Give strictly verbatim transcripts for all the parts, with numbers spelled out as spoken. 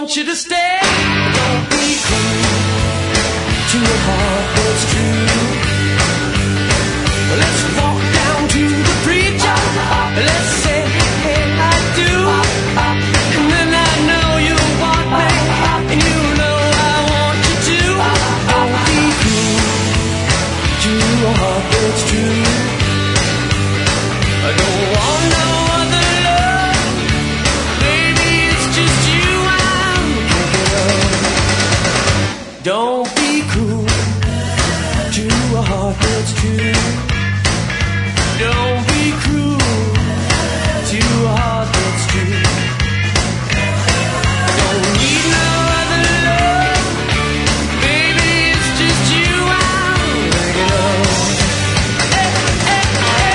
want you to stay. Don't be cruel to a heart that's true. Let's walk down to the preacher. Let's say, hey, I do. And then I know you want me, and you know I want you to. Don't be cruel to a heart that's true. I don't want no other love. Baby, it's just you I'm thinking of. Don't be cruel to a heart that's true. Don't be cruel to a heart that's true. Don't need no other love. Baby, it's just you I'm thinking of. Hey, hey, hey.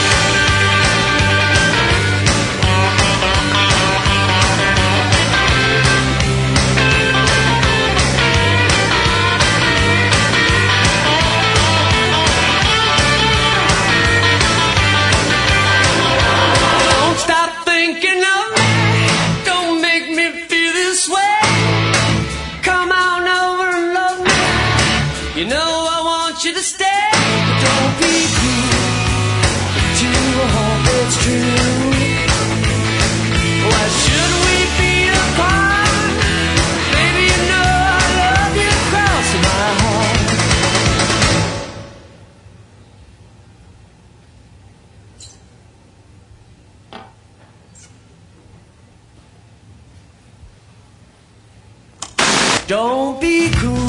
Don't stop thinking of me. Don't make me feel this way. Come on over and love me. You know I want you to stay. But don't be cruel to a heart that's true. Why should we be apart? Baby, you know I love you across my heart. Don't be cruel